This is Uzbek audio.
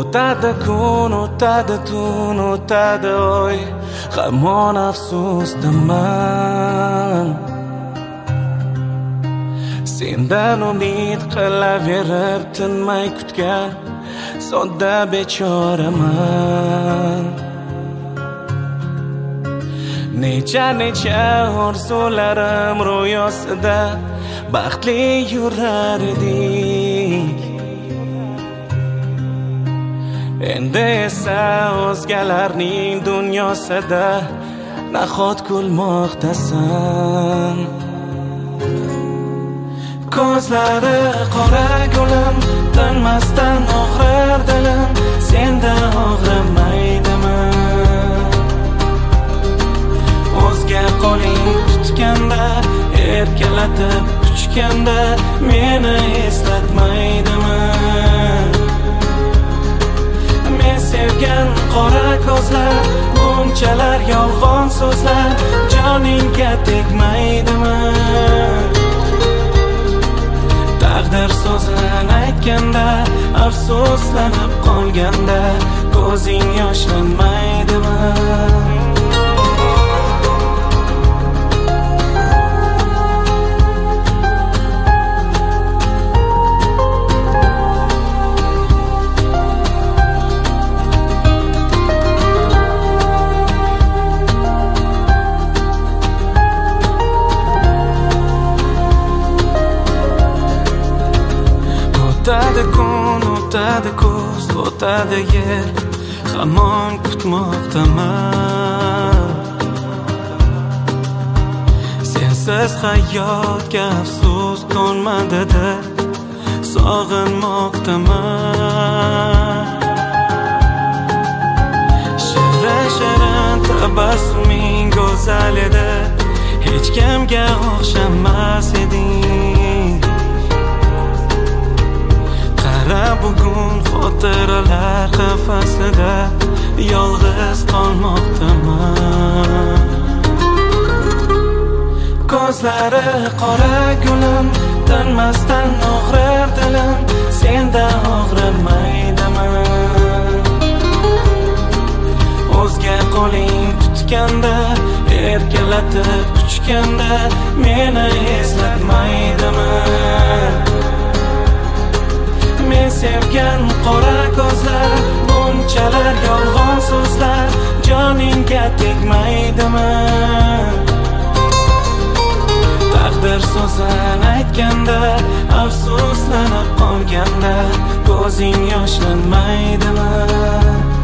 o'tadi kun, o'tadi tun, o'tadi oy, hamon afsusdaman. Sendan umid qilaverib tinmay kutgan sodda bechoraman. Necha orzularim ro'yosida baxtli yurar edik. Endi esa o'zgalarning dunyosida nahot kulmoqdasan. Ko'zlari qora gulim, tinmasdan og'rir dilim, senda og'rimaydimi? O'zga qo'ling tutganda, erkalatib quchganda meni eslatmaydimi? Men sevgan qora ko'zlar, bunchalar yolg'on so'zlar joningga tegmaydimi? Taqdir so'zini aytganda, afsuslanib qolganda ko'zing yoshlanmaydimi? O'tadi kun, o'tadi kuz, o'tadi yer, hamon kutmoqdaman. Sensiz hayotga afsus qo'nmadida, sog'inmoqdaman. Shirin tabassuming go'zal edi, hech kimga o'xshamas eding. Bugun xotiralar qafasida yolg'iz qolmoqdaman. Ko'zlari qora gulim, tinmasdan og'rir dilim, senda og'rimaydimi? O'zga qo'ling tutganda, erkalatib quchganda meni eslatmaydimi? Men sevgan qora ko'zlar, bunchalar yolg'on so'zlar joningga tegmaydimi? Taqdir so'zini aytganda, afsuslanib qolganda ko'zing yoshlanmaydimi?